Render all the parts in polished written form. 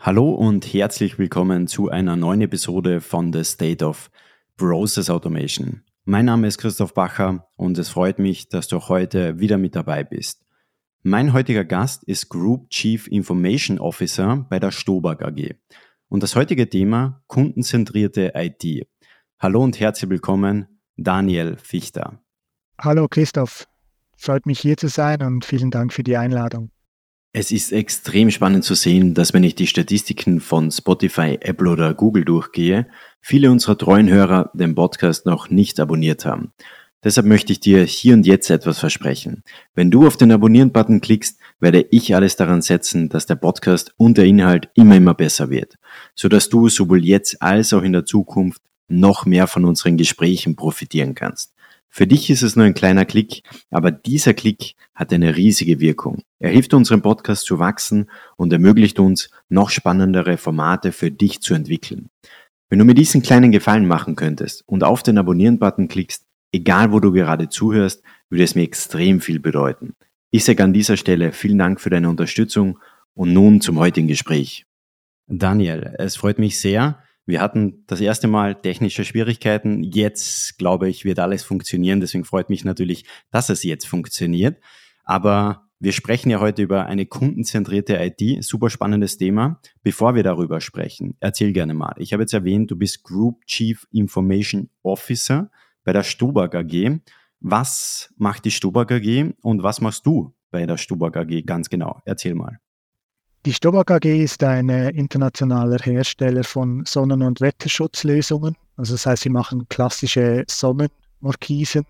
Hallo und herzlich willkommen zu einer neuen Episode von The State of Process Automation. Mein Name ist Christoph Bacher und es freut mich, dass du auch heute wieder mit dabei bist. Mein heutiger Gast ist Group Chief Information Officer bei der Stobag AG. Und das heutige Thema: kundenzentrierte IT. Hallo und herzlich willkommen, Daniel Fichter. Hallo Christoph, freut mich hier zu sein und vielen Dank für die Einladung. Es ist extrem spannend zu sehen, dass wenn ich die Statistiken von Spotify, Apple oder Google durchgehe, viele unserer treuen Hörer den Podcast noch nicht abonniert haben. Deshalb möchte ich dir hier und jetzt etwas versprechen. Wenn du auf den Abonnieren-Button klickst, werde ich alles daran setzen, dass der Podcast und der Inhalt immer besser wird, sodass du sowohl jetzt als auch in der Zukunft noch mehr von unseren Gesprächen profitieren kannst. Für dich ist es nur ein kleiner Klick, aber dieser Klick hat eine riesige Wirkung. Er hilft unserem Podcast zu wachsen und ermöglicht uns, noch spannendere Formate für dich zu entwickeln. Wenn du mir diesen kleinen Gefallen machen könntest und auf den Abonnieren-Button klickst, egal wo du gerade zuhörst, würde es mir extrem viel bedeuten. Ich sage an dieser Stelle vielen Dank für deine Unterstützung und nun zum heutigen Gespräch. Daniel, es freut mich sehr. Wir hatten das erste Mal technische Schwierigkeiten. Jetzt, glaube ich, wird alles funktionieren. Deswegen freut mich natürlich, dass es jetzt funktioniert. Aber wir sprechen ja heute über eine kundenzentrierte IT. Super spannendes Thema. Bevor wir darüber sprechen, erzähl gerne mal. Ich habe jetzt erwähnt, du bist Group Chief Information Officer bei der Stobag AG. Was macht die Stobag AG und was machst du bei der Stobag AG ganz genau? Erzähl mal. Die Stobag AG ist ein internationaler Hersteller von Sonnen- und Wetterschutzlösungen. Also das heißt, sie machen klassische Sonnenmarkisen,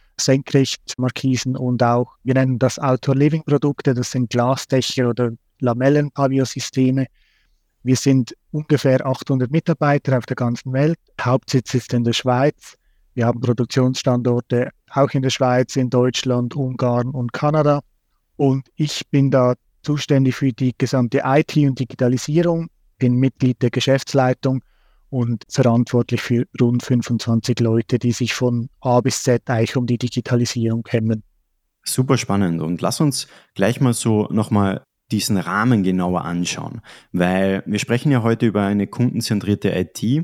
Senkrechtmarkisen und auch, wir nennen das Outdoor-Living-Produkte, das sind Glasdächer oder Lamellenpaviosysteme. Wir sind ungefähr 800 Mitarbeiter auf der ganzen Welt. Hauptsitz ist in der Schweiz. Wir haben Produktionsstandorte auch in der Schweiz, in Deutschland, Ungarn und Kanada. Und ich bin da zuständig für die gesamte IT und Digitalisierung, bin Mitglied der Geschäftsleitung und verantwortlich für rund 25 Leute, die sich von A bis Z eigentlich um die Digitalisierung kümmern. Super spannend, und lass uns gleich mal so nochmal diesen Rahmen genauer anschauen, weil wir sprechen ja heute über eine kundenzentrierte IT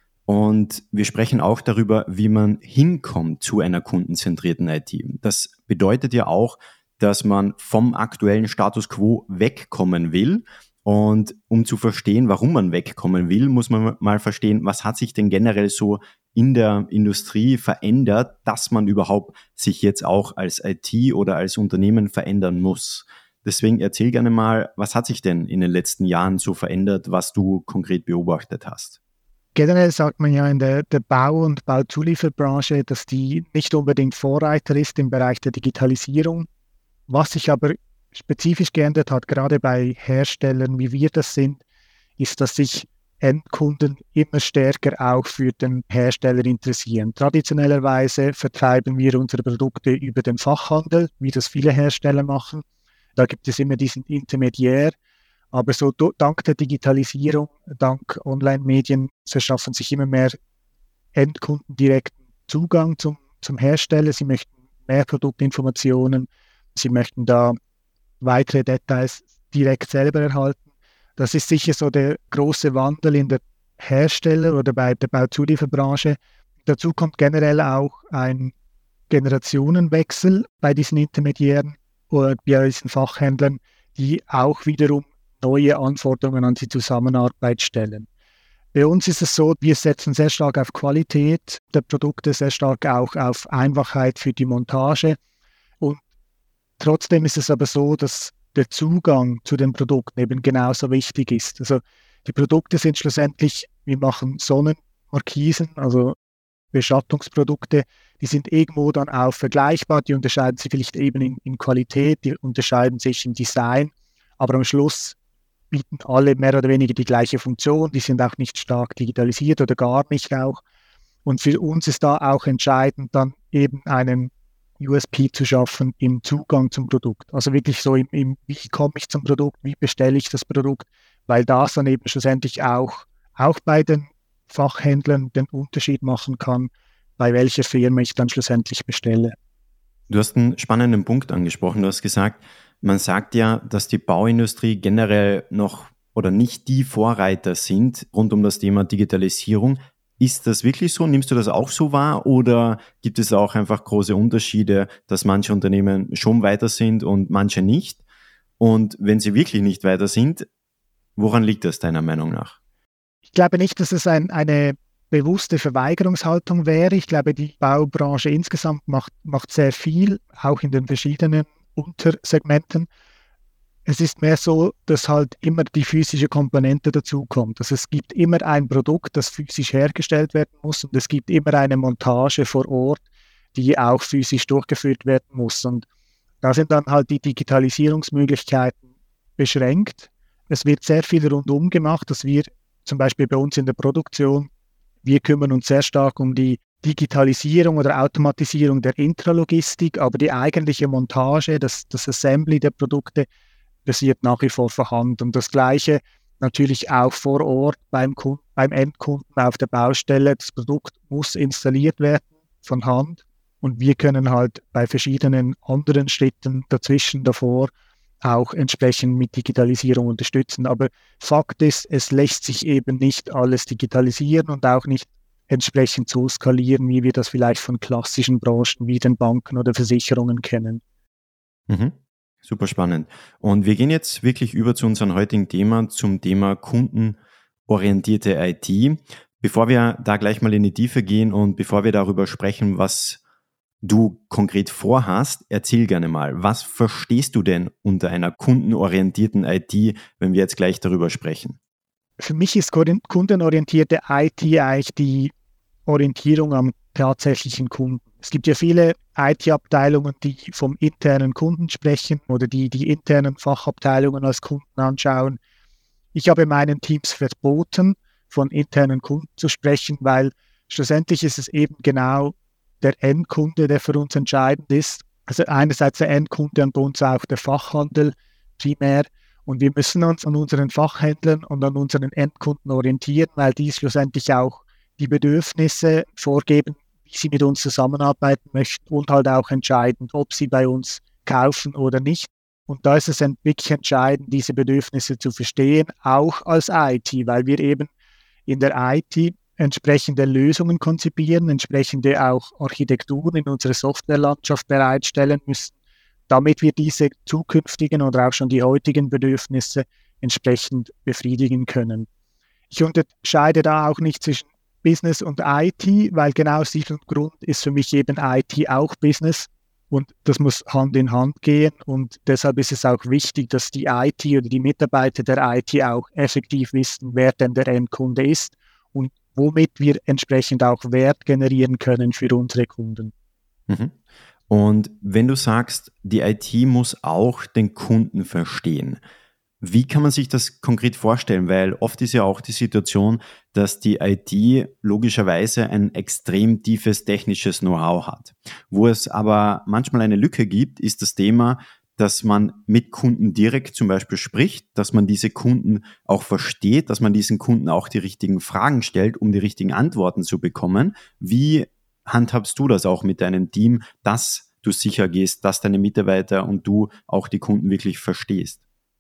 und wir sprechen auch darüber, wie man hinkommt zu einer kundenzentrierten IT. Das bedeutet ja auch, dass man vom aktuellen Status quo wegkommen will. Und um zu verstehen, warum man wegkommen will, muss man mal verstehen, was hat sich denn generell so in der Industrie verändert, dass man überhaupt sich jetzt auch als IT oder als Unternehmen verändern muss. Deswegen erzähl gerne mal, was hat sich denn in den letzten Jahren so verändert, was du konkret beobachtet hast? Generell sagt man ja in der Bau- und Bauzulieferbranche, dass die nicht unbedingt Vorreiter ist im Bereich der Digitalisierung. Was sich aber spezifisch geändert hat, gerade bei Herstellern, wie wir das sind, ist, dass sich Endkunden immer stärker auch für den Hersteller interessieren. Traditionellerweise vertreiben wir unsere Produkte über den Fachhandel, wie das viele Hersteller machen. Da gibt es immer diesen Intermediär. Aber so dank der Digitalisierung, dank Online-Medien verschaffen sich immer mehr Endkunden direkten Zugang zum Hersteller. Sie möchten mehr Produktinformationen. Sie möchten da weitere Details direkt selber erhalten. Das ist sicher so der große Wandel in der Hersteller- oder bei der Bauzulieferbranche. Dazu kommt generell auch ein Generationenwechsel bei diesen Intermediären oder bei diesen Fachhändlern, die auch wiederum neue Anforderungen an die Zusammenarbeit stellen. Bei uns ist es so, wir setzen sehr stark auf Qualität der Produkte, sehr stark auch auf Einfachheit für die Montage. Und trotzdem ist es aber so, dass der Zugang zu den Produkten eben genauso wichtig ist. Also die Produkte sind schlussendlich, wir machen Sonnenmarkisen, also Beschattungsprodukte, die sind irgendwo dann auch vergleichbar, die unterscheiden sich vielleicht eben in Qualität, die unterscheiden sich im Design, aber am Schluss bieten alle mehr oder weniger die gleiche Funktion, die sind auch nicht stark digitalisiert oder gar nicht auch. Und für uns ist da auch entscheidend, dann eben einen USP zu schaffen im Zugang zum Produkt. Also wirklich so wie komme ich zum Produkt, wie bestelle ich das Produkt, weil das dann eben schlussendlich auch bei den Fachhändlern den Unterschied machen kann, bei welcher Firma ich dann schlussendlich bestelle. Du hast einen spannenden Punkt angesprochen. Du hast gesagt, man sagt ja, dass die Bauindustrie generell noch oder nicht die Vorreiter sind rund um das Thema Digitalisierung. Ist das wirklich so? Nimmst du das auch so wahr oder gibt es auch einfach große Unterschiede, dass manche Unternehmen schon weiter sind und manche nicht? Und wenn sie wirklich nicht weiter sind, woran liegt das deiner Meinung nach? Ich glaube nicht, dass es eine bewusste Verweigerungshaltung wäre. Ich glaube, die Baubranche insgesamt macht sehr viel, auch in den verschiedenen Untersegmenten. Es ist mehr so, dass halt immer die physische Komponente dazukommt. Also es gibt immer ein Produkt, das physisch hergestellt werden muss und es gibt immer eine Montage vor Ort, die auch physisch durchgeführt werden muss. Und da sind dann halt die Digitalisierungsmöglichkeiten beschränkt. Es wird sehr viel rundum gemacht, dass wir zum Beispiel bei uns in der Produktion, wir kümmern uns sehr stark um die Digitalisierung oder Automatisierung der Intralogistik, aber die eigentliche Montage, das Assembly der Produkte, passiert nach wie vor vorhanden. Und das Gleiche natürlich auch vor Ort beim Endkunden auf der Baustelle. Das Produkt muss installiert werden von Hand und wir können halt bei verschiedenen anderen Schritten dazwischen davor auch entsprechend mit Digitalisierung unterstützen. Aber Fakt ist, es lässt sich eben nicht alles digitalisieren und auch nicht entsprechend so skalieren, wie wir das vielleicht von klassischen Branchen wie den Banken oder Versicherungen kennen. Mhm. Super spannend. Und wir gehen jetzt wirklich über zu unserem heutigen Thema, zum Thema kundenorientierte IT. Bevor wir da gleich mal in die Tiefe gehen und bevor wir darüber sprechen, was du konkret vorhast, erzähl gerne mal, was verstehst du denn unter einer kundenorientierten IT, wenn wir jetzt gleich darüber sprechen? Für mich ist kundenorientierte IT eigentlich die Orientierung am tatsächlichen Kunden. Es gibt ja viele IT-Abteilungen, die vom internen Kunden sprechen oder die internen Fachabteilungen als Kunden anschauen. Ich habe meinen Teams verboten, von internen Kunden zu sprechen, weil schlussendlich ist es eben genau der Endkunde, der für uns entscheidend ist. Also einerseits der Endkunde und bei uns auch der Fachhandel primär. Und wir müssen uns an unseren Fachhändlern und an unseren Endkunden orientieren, weil die schlussendlich auch die Bedürfnisse vorgeben, wie sie mit uns zusammenarbeiten möchten und halt auch entscheiden, ob sie bei uns kaufen oder nicht. Und da ist es wirklich entscheidend, diese Bedürfnisse zu verstehen, auch als IT, weil wir eben in der IT entsprechende Lösungen konzipieren, entsprechende auch Architekturen in unserer Softwarelandschaft bereitstellen müssen, damit wir diese zukünftigen oder auch schon die heutigen Bedürfnisse entsprechend befriedigen können. Ich unterscheide da auch nicht zwischen Business und IT, weil genau aus diesem Grund ist für mich eben IT auch Business und das muss Hand in Hand gehen und deshalb ist es auch wichtig, dass die IT oder die Mitarbeiter der IT auch effektiv wissen, wer denn der Endkunde ist und womit wir entsprechend auch Wert generieren können für unsere Kunden. Mhm. Und wenn du sagst, die IT muss auch den Kunden verstehen, wie kann man sich das konkret vorstellen? Weil oft ist ja auch die Situation, dass die IT logischerweise ein extrem tiefes technisches Know-how hat. Wo es aber manchmal eine Lücke gibt, ist das Thema, dass man mit Kunden direkt zum Beispiel spricht, dass man diese Kunden auch versteht, dass man diesen Kunden auch die richtigen Fragen stellt, um die richtigen Antworten zu bekommen. Wie handhabst du das auch mit deinem Team, dass du sicher gehst, dass deine Mitarbeiter und du auch die Kunden wirklich verstehst?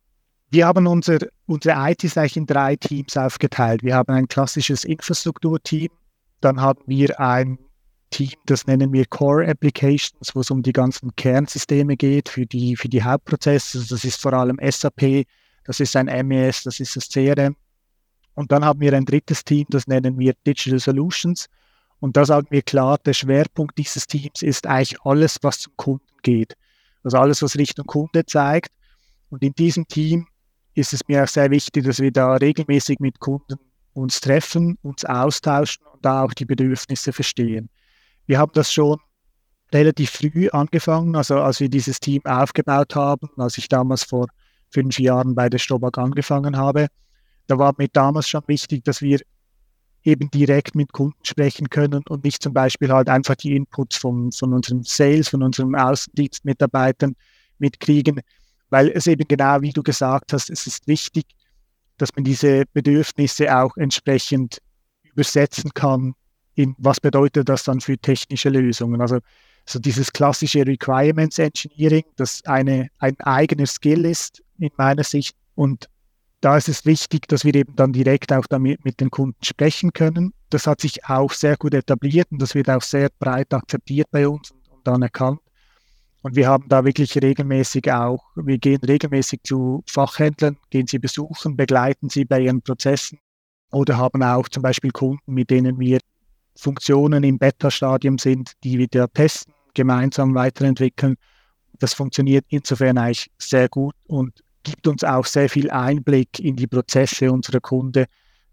Wir haben unsere IT ist eigentlich in 3 Teams aufgeteilt. Wir haben ein klassisches Infrastrukturteam, dann haben wir ein Team, das nennen wir Core Applications, wo es um die ganzen Kernsysteme geht für die Hauptprozesse. Also das ist vor allem SAP, das ist ein MES, das ist das CRM. Und dann haben wir ein drittes Team, das nennen wir Digital Solutions. Und da sagen wir klar, der Schwerpunkt dieses Teams ist eigentlich alles, was zum Kunden geht. Also alles, was Richtung Kunde zeigt. Und in diesem Team ist es mir auch sehr wichtig, dass wir da regelmäßig mit Kunden uns treffen, uns austauschen und da auch die Bedürfnisse verstehen. Wir haben das schon relativ früh angefangen, also als wir dieses Team aufgebaut haben, als ich damals vor 5 Jahren bei der Strobag angefangen habe. Da war mir damals schon wichtig, dass wir eben direkt mit Kunden sprechen können und nicht zum Beispiel halt einfach die Inputs von unseren Sales, von unseren Außendienstmitarbeitern mitkriegen, weil es eben genau, wie du gesagt hast, es ist wichtig, dass man diese Bedürfnisse auch entsprechend übersetzen kann in was bedeutet das dann für technische Lösungen. Also so dieses klassische Requirements Engineering, das ein eigener Skill ist in meiner Sicht und da ist es wichtig, dass wir eben dann direkt auch damit mit den Kunden sprechen können. Das hat sich auch sehr gut etabliert und das wird auch sehr breit akzeptiert bei uns und anerkannt. Und wir haben da wirklich wir gehen regelmäßig zu Fachhändlern, gehen sie besuchen, begleiten sie bei ihren Prozessen oder haben auch zum Beispiel Kunden, mit denen wir Funktionen im Beta-Stadium sind, die wir da testen, gemeinsam weiterentwickeln. Das funktioniert insofern eigentlich sehr gut und gibt uns auch sehr viel Einblick in die Prozesse unserer Kunden,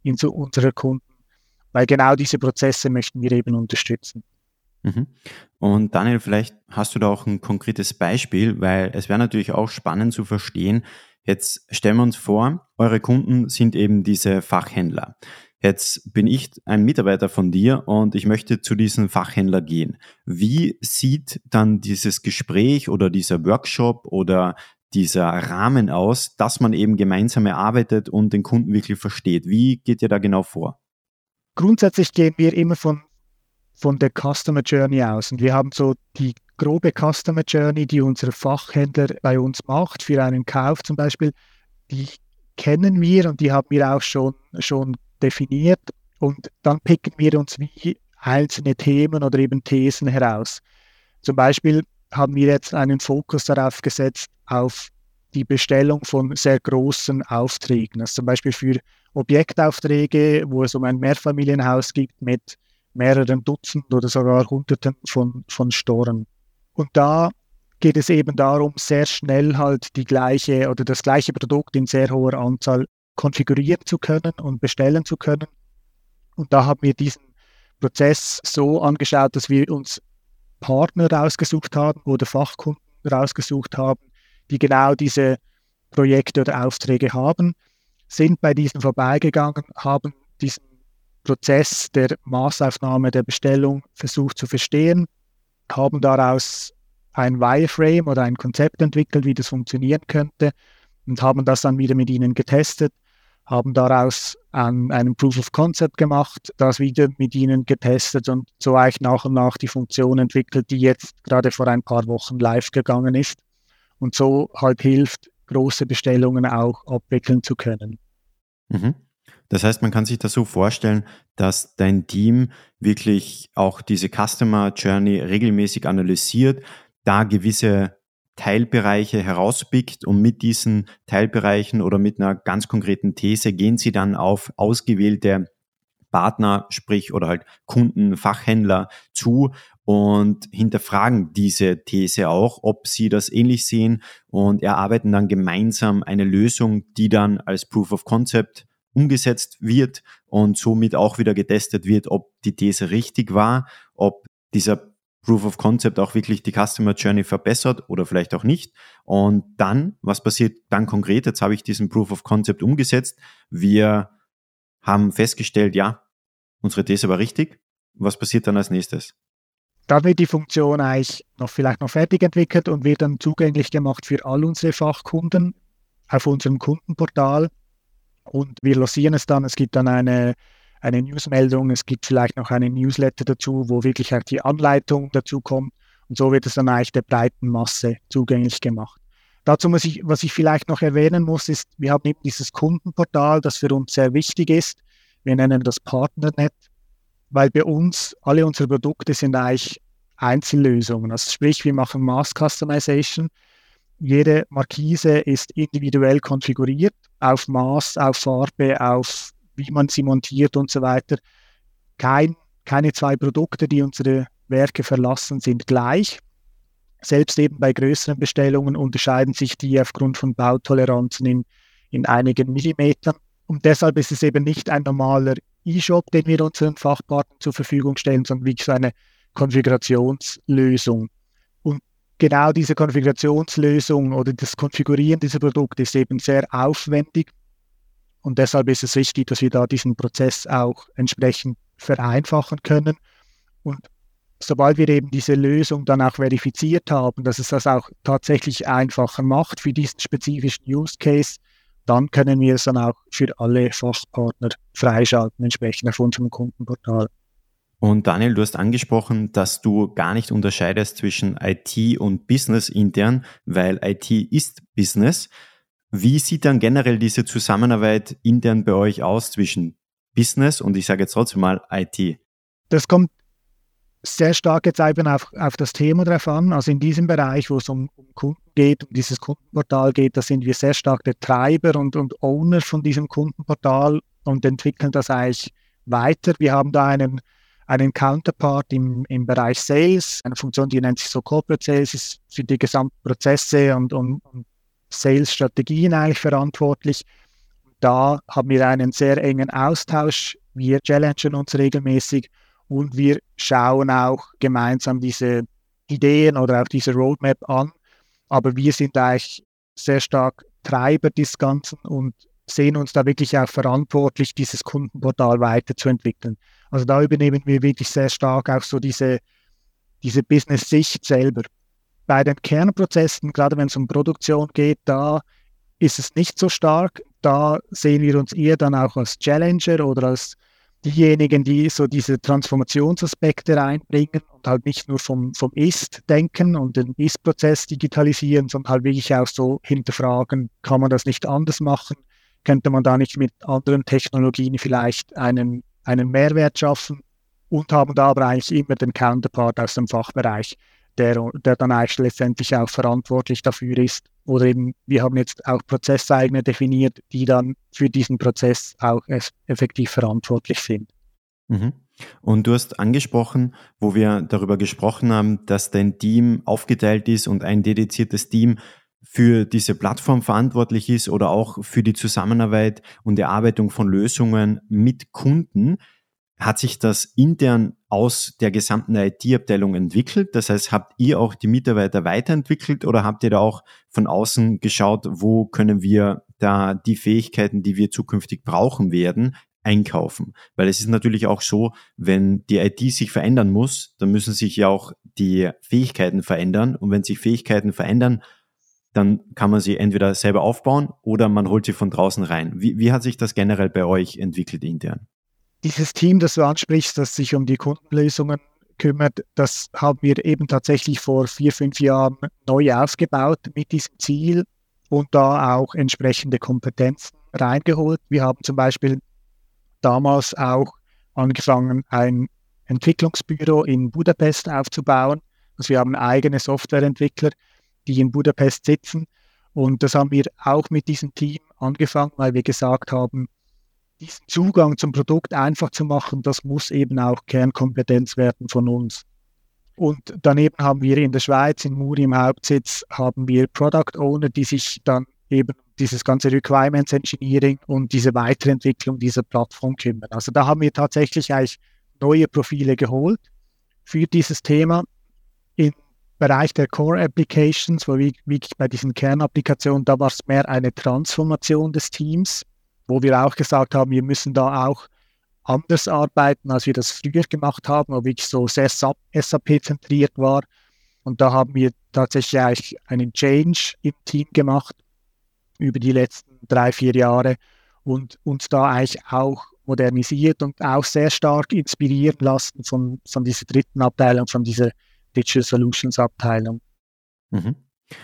weil genau diese Prozesse möchten wir eben unterstützen. Mhm. Und Daniel, vielleicht hast du da auch ein konkretes Beispiel, weil es wäre natürlich auch spannend zu verstehen. Jetzt stellen wir uns vor, eure Kunden sind eben diese Fachhändler. Jetzt bin ich ein Mitarbeiter von dir und ich möchte zu diesem Fachhändler gehen. Wie sieht dann dieses Gespräch oder dieser Workshop oder dieser Rahmen aus, dass man eben gemeinsam erarbeitet und den Kunden wirklich versteht? Wie geht ihr da genau vor? Grundsätzlich gehen wir immer von der Customer Journey aus. Und wir haben so die grobe Customer Journey, die unser Fachhändler bei uns macht, für einen Kauf zum Beispiel, die kennen wir und die haben wir auch schon definiert. Und dann picken wir uns wie einzelne Themen oder eben Thesen heraus. Zum Beispiel haben wir jetzt einen Fokus darauf gesetzt, auf die Bestellung von sehr großen Aufträgen. Also zum Beispiel für Objektaufträge, wo es um ein Mehrfamilienhaus gibt mit mehreren Dutzend oder sogar Hunderten von Storen. Und da geht es eben darum, sehr schnell halt das gleiche Produkt in sehr hoher Anzahl konfigurieren zu können und bestellen zu können. Und da haben wir diesen Prozess so angeschaut, dass wir uns Partner rausgesucht haben oder Fachkunden rausgesucht haben, die genau diese Projekte oder Aufträge haben, sind bei diesen vorbeigegangen, haben diesen Prozess der Maßaufnahme der Bestellung versucht zu verstehen, haben daraus ein Wireframe oder ein Konzept entwickelt, wie das funktionieren könnte und haben das dann wieder mit ihnen getestet, haben daraus einen Proof of Concept gemacht, das wieder mit ihnen getestet und so eigentlich nach und nach die Funktion entwickelt, die jetzt gerade vor ein paar Wochen live gegangen ist und so halt hilft, große Bestellungen auch abwickeln zu können. Mhm. Das heißt, man kann sich das so vorstellen, dass dein Team wirklich auch diese Customer Journey regelmäßig analysiert, da gewisse Teilbereiche herauspickt und mit diesen Teilbereichen oder mit einer ganz konkreten These gehen sie dann auf ausgewählte Partner, sprich oder halt Kunden, Fachhändler zu und hinterfragen diese These auch, ob sie das ähnlich sehen und erarbeiten dann gemeinsam eine Lösung, die dann als Proof of Concept umgesetzt wird und somit auch wieder getestet wird, ob die These richtig war, ob dieser Proof of Concept auch wirklich die Customer Journey verbessert oder vielleicht auch nicht. Und dann, was passiert dann konkret? Jetzt habe ich diesen Proof of Concept umgesetzt. Wir haben festgestellt, ja, unsere These war richtig. Was passiert dann als nächstes? Dann wird die Funktion eigentlich vielleicht noch fertig entwickelt und wird dann zugänglich gemacht für all unsere Fachkunden auf unserem Kundenportal. Und wir lancieren es dann. Es gibt dann eine Newsmeldung, es gibt vielleicht noch einen Newsletter dazu, wo wirklich auch die Anleitung dazu kommt. Und so wird es dann eigentlich der breiten Masse zugänglich gemacht. Dazu was ich vielleicht noch erwähnen muss, ist, wir haben eben dieses Kundenportal, das für uns sehr wichtig ist. Wir nennen das Partnernet, weil bei uns alle unsere Produkte sind eigentlich Einzellösungen. Also sprich, wir machen Mass Customization. Jede Markise ist individuell konfiguriert, auf Maß, auf Farbe, auf wie man sie montiert und so weiter. Keine zwei Produkte, die unsere Werke verlassen, sind gleich. Selbst eben bei größeren Bestellungen unterscheiden sich die aufgrund von Bautoleranzen in einigen Millimetern. Und deshalb ist es eben nicht ein normaler E-Shop, den wir unseren Fachpartnern zur Verfügung stellen, sondern wirklich so eine Konfigurationslösung. Und genau diese Konfigurationslösung oder das Konfigurieren dieser Produkte ist eben sehr aufwendig. Und deshalb ist es wichtig, dass wir da diesen Prozess auch entsprechend vereinfachen können. Und sobald wir eben diese Lösung dann auch verifiziert haben, dass es das auch tatsächlich einfacher macht für diesen spezifischen Use Case, dann können wir es dann auch für alle Fachpartner freischalten, entsprechend auf unserem Kundenportal. Und Daniel, du hast angesprochen, dass du gar nicht unterscheidest zwischen IT und Business intern, weil IT ist Business. Wie sieht dann generell diese Zusammenarbeit intern bei euch aus zwischen Business und ich sage jetzt trotzdem mal IT? Das kommt sehr stark jetzt eben auf das Thema drauf an. Also in diesem Bereich, wo es um Kunden geht, um dieses Kundenportal geht, da sind wir sehr stark der Treiber und Owner von diesem Kundenportal und entwickeln das eigentlich weiter. Wir haben da einen Counterpart im Bereich Sales, eine Funktion, die nennt sich so Corporate Sales, ist für die gesamten Prozesse und Sales-Strategien eigentlich verantwortlich. Da haben wir einen sehr engen Austausch. Wir challengen uns regelmäßig und wir schauen auch gemeinsam diese Ideen oder auch diese Roadmap an. Aber wir sind eigentlich sehr stark Treiber des Ganzen und sehen uns da wirklich auch verantwortlich, dieses Kundenportal weiterzuentwickeln. Also da übernehmen wir wirklich sehr stark auch so diese Business-Sicht selber. Bei den Kernprozessen, gerade wenn es um Produktion geht, da ist es nicht so stark. Da sehen wir uns eher dann auch als Challenger oder als diejenigen, die so diese Transformationsaspekte reinbringen und halt nicht nur vom Ist denken und den Ist-Prozess digitalisieren, sondern halt wirklich auch so hinterfragen, kann man das nicht anders machen? Könnte man da nicht mit anderen Technologien vielleicht einen Mehrwert schaffen? Und haben da aber eigentlich immer den Counterpart aus dem Fachbereich, der dann eigentlich letztendlich auch verantwortlich dafür ist. Oder eben, wir haben jetzt auch Prozesseigner definiert, die dann für diesen Prozess auch effektiv verantwortlich sind. Mhm. Und du hast angesprochen, wo wir darüber gesprochen haben, dass dein Team aufgeteilt ist und ein dediziertes Team für diese Plattform verantwortlich ist oder auch für die Zusammenarbeit und Erarbeitung von Lösungen mit Kunden. Hat sich das intern aus der gesamten IT-Abteilung entwickelt? Das heißt, habt ihr auch die Mitarbeiter weiterentwickelt oder habt ihr da auch von außen geschaut, wo können wir da die Fähigkeiten, die wir zukünftig brauchen werden, einkaufen? Weil es ist natürlich auch so, wenn die IT sich verändern muss, dann müssen sich ja auch die Fähigkeiten verändern. Und wenn sich Fähigkeiten verändern, dann kann man sie entweder selber aufbauen oder man holt sie von draußen rein. Wie hat sich das generell bei euch entwickelt intern? Dieses Team, das du ansprichst, das sich um die Kundenlösungen kümmert, das haben wir eben tatsächlich vor 4-5 Jahren neu aufgebaut mit diesem Ziel und da auch entsprechende Kompetenzen reingeholt. Wir haben zum Beispiel damals auch angefangen, ein Entwicklungsbüro in Budapest aufzubauen. Also wir haben eigene Softwareentwickler, die in Budapest sitzen. Und das haben wir auch mit diesem Team angefangen, weil wir gesagt haben, diesen Zugang zum Produkt einfach zu machen, das muss eben auch Kernkompetenz werden von uns. Und daneben haben wir in der Schweiz, in Muri im Hauptsitz, haben wir Product Owner, die sich dann eben dieses ganze Requirements Engineering und diese Weiterentwicklung dieser Plattform kümmern. Also da haben wir tatsächlich eigentlich neue Profile geholt für dieses Thema. Im Bereich der Core Applications, wo wirklich bei diesen Kernapplikationen, da war es mehr eine Transformation des Teams, wo wir auch gesagt haben, wir müssen da auch anders arbeiten, als wir das früher gemacht haben, wo wirklich so sehr SAP-zentriert war. Und da haben wir tatsächlich eigentlich einen Change im Team gemacht über die letzten 3-4 Jahre und uns da eigentlich auch modernisiert und auch sehr stark inspirieren lassen von dieser dritten Abteilung, von dieser Digital Solutions Abteilung. Mhm.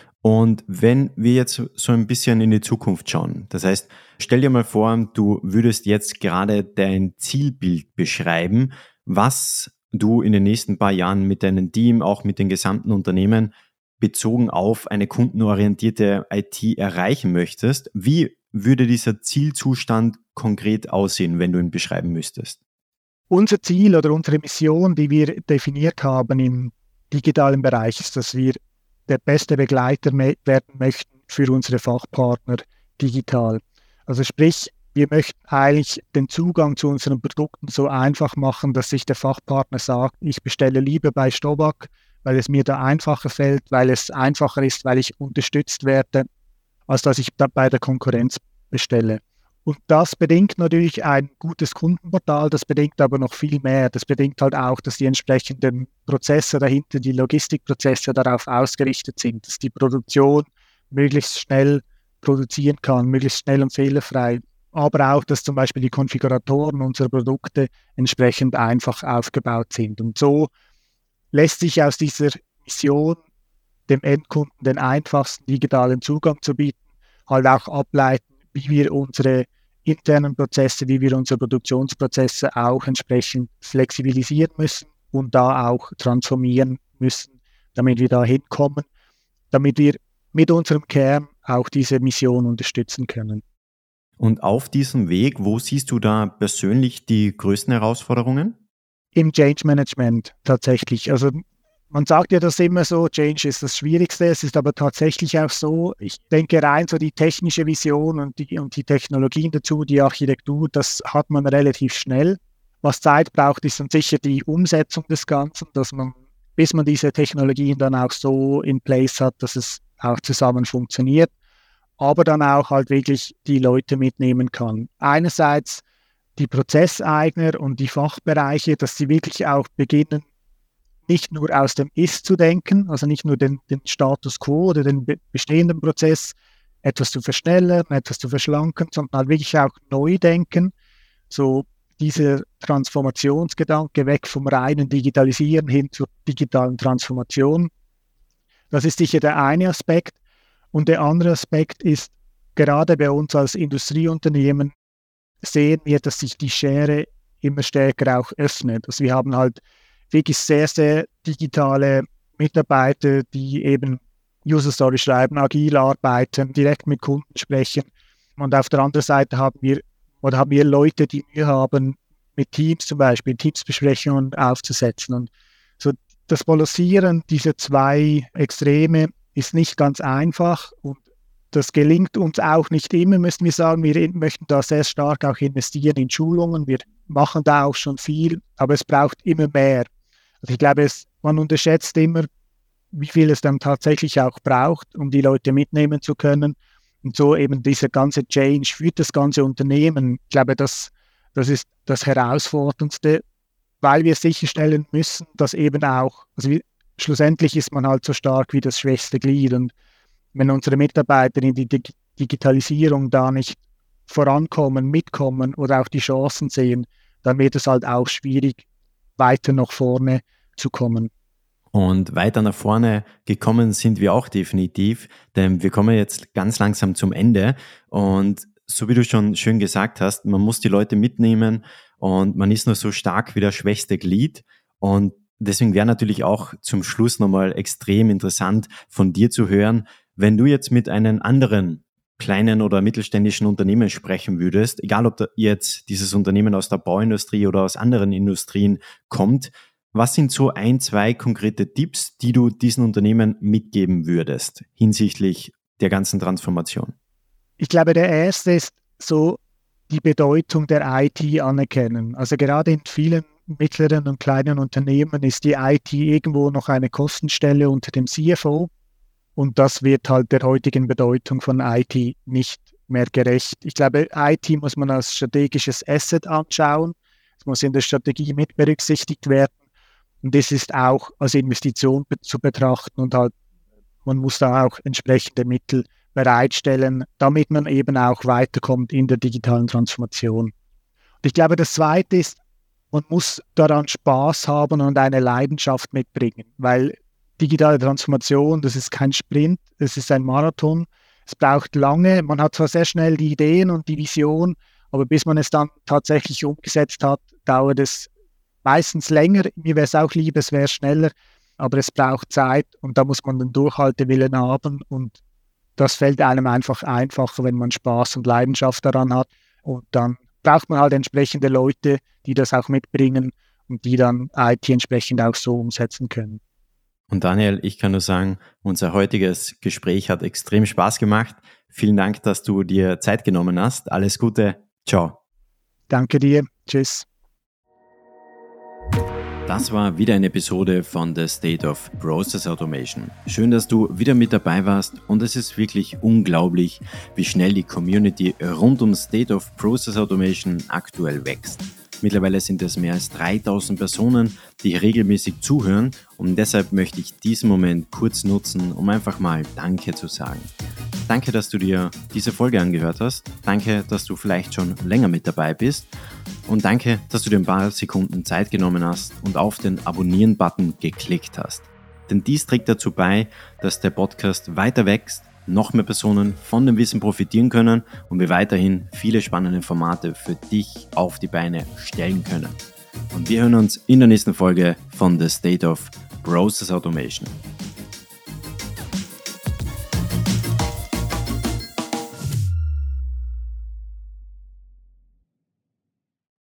Und wenn wir jetzt so ein bisschen in die Zukunft schauen, das heißt, stell dir mal vor, du würdest jetzt gerade dein Zielbild beschreiben, was du in den nächsten paar Jahren mit deinem Team, auch mit den gesamten Unternehmen bezogen auf eine kundenorientierte IT erreichen möchtest. Wie würde dieser Zielzustand konkret aussehen, wenn du ihn beschreiben müsstest? Unser Ziel oder unsere Mission, die wir definiert haben im digitalen Bereich, ist, dass wir der beste Begleiter werden möchten für unsere Fachpartner digital. Also sprich, wir möchten eigentlich den Zugang zu unseren Produkten so einfach machen, dass sich der Fachpartner sagt, ich bestelle lieber bei Stobak, weil es mir da einfacher fällt, weil es einfacher ist, weil ich unterstützt werde, als dass ich da bei der Konkurrenz bestelle. Und das bedingt natürlich ein gutes Kundenportal, das bedingt aber noch viel mehr. Das bedingt halt auch, dass die entsprechenden Prozesse dahinter, die Logistikprozesse darauf ausgerichtet sind, dass die Produktion möglichst schnell produzieren kann, möglichst schnell und fehlerfrei. Aber auch, dass zum Beispiel die Konfiguratoren unserer Produkte entsprechend einfach aufgebaut sind. Und so lässt sich aus dieser Mission dem Endkunden den einfachsten digitalen Zugang zu bieten, halt auch ableiten, wie wir unsere internen Prozesse, wie wir unsere Produktionsprozesse auch entsprechend flexibilisieren müssen und da auch transformieren müssen, damit wir da hinkommen, damit wir mit unserem Kern auch diese Mission unterstützen können. Und auf diesem Weg, wo siehst du da persönlich die größten Herausforderungen? Im Change Management tatsächlich. Also man sagt ja das immer so, Change ist das Schwierigste, es ist aber tatsächlich auch so. Ich denke rein so die technische Vision und die Technologien dazu, die Architektur, das hat man relativ schnell. Was Zeit braucht, ist dann sicher die Umsetzung des Ganzen, bis man diese Technologien dann auch so in place hat, dass es auch zusammen funktioniert, aber dann auch halt wirklich die Leute mitnehmen kann. Einerseits die Prozesseigner und die Fachbereiche, dass sie wirklich auch beginnen, nicht nur aus dem Ist zu denken, also nicht nur den Status quo oder den bestehenden Prozess etwas zu verschnellern, etwas zu verschlanken, sondern halt wirklich auch neu denken. So dieser Transformationsgedanke weg vom reinen Digitalisieren hin zur digitalen Transformation. Das ist sicher der eine Aspekt. Und der andere Aspekt ist, gerade bei uns als Industrieunternehmen sehen wir, dass sich die Schere immer stärker auch öffnet. Also wir haben halt wirklich sehr, sehr digitale Mitarbeiter, die eben User Story schreiben, agil arbeiten, direkt mit Kunden sprechen. Und auf der anderen Seite haben wir Leute, die Mühe haben, mit Teams zum Beispiel Teamsbesprechungen aufzusetzen. Und so das Balancieren dieser zwei Extreme ist nicht ganz einfach und das gelingt uns auch nicht immer, müssen wir sagen. Wir möchten da sehr stark auch investieren in Schulungen. Wir machen da auch schon viel, aber es braucht immer mehr. Also ich glaube, man unterschätzt immer, wie viel es dann tatsächlich auch braucht, um die Leute mitnehmen zu können. Und so eben dieser ganze Change für das ganze Unternehmen. Ich glaube, das ist das Herausforderndste, weil wir sicherstellen müssen, dass eben auch, schlussendlich ist man halt so stark wie das schwächste Glied. Und wenn unsere Mitarbeiter in die Digitalisierung da nicht vorankommen, mitkommen oder auch die Chancen sehen, dann wird es halt auch schwierig, weiter nach vorne zu kommen. Und weiter nach vorne gekommen sind wir auch definitiv, denn wir kommen jetzt ganz langsam zum Ende. Und so wie du schon schön gesagt hast, man muss die Leute mitnehmen und man ist nur so stark wie das schwächste Glied. Und deswegen wäre natürlich auch zum Schluss nochmal extrem interessant von dir zu hören, wenn du jetzt mit einem anderen kleinen oder mittelständischen Unternehmen sprechen würdest, egal ob jetzt dieses Unternehmen aus der Bauindustrie oder aus anderen Industrien kommt, was sind so 1-2 konkrete Tipps, die du diesen Unternehmen mitgeben würdest hinsichtlich der ganzen Transformation? Ich glaube, der erste ist so die Bedeutung der IT anerkennen. Also gerade in vielen mittleren und kleinen Unternehmen ist die IT irgendwo noch eine Kostenstelle unter dem CFO und das wird halt der heutigen Bedeutung von IT nicht mehr gerecht. Ich glaube, IT muss man als strategisches Asset anschauen, es muss in der Strategie mit berücksichtigt werden und das ist auch als Investition zu betrachten und halt man muss da auch entsprechende Mittel bereitstellen, damit man eben auch weiterkommt in der digitalen Transformation. Und ich glaube, das Zweite ist, man muss daran Spaß haben und eine Leidenschaft mitbringen, weil digitale Transformation, das ist kein Sprint, das ist ein Marathon. Es braucht lange, man hat zwar sehr schnell die Ideen und die Vision, aber bis man es dann tatsächlich umgesetzt hat, dauert es meistens länger. Mir wäre es auch lieber, es wäre schneller, aber es braucht Zeit und da muss man den Durchhaltewillen haben und das fällt einem einfach einfacher, wenn man Spaß und Leidenschaft daran hat und dann braucht man halt entsprechende Leute, die das auch mitbringen und die dann IT entsprechend auch so umsetzen können. Und Daniel, ich kann nur sagen, unser heutiges Gespräch hat extrem Spaß gemacht. Vielen Dank, dass du dir Zeit genommen hast. Alles Gute. Ciao. Danke dir. Tschüss. Das war wieder eine Episode von The State of Process Automation. Schön, dass du wieder mit dabei warst und es ist wirklich unglaublich, wie schnell die Community rund um State of Process Automation aktuell wächst. Mittlerweile sind es mehr als 3000 Personen, die regelmäßig zuhören und deshalb möchte ich diesen Moment kurz nutzen, um einfach mal Danke zu sagen. Danke, dass du dir diese Folge angehört hast. Danke, dass du vielleicht schon länger mit dabei bist. Und danke, dass du dir ein paar Sekunden Zeit genommen hast und auf den Abonnieren-Button geklickt hast. Denn dies trägt dazu bei, dass der Podcast weiter wächst noch mehr Personen von dem Wissen profitieren können und wir weiterhin viele spannende Formate für dich auf die Beine stellen können. Und wir hören uns in der nächsten Folge von The State of Process Automation.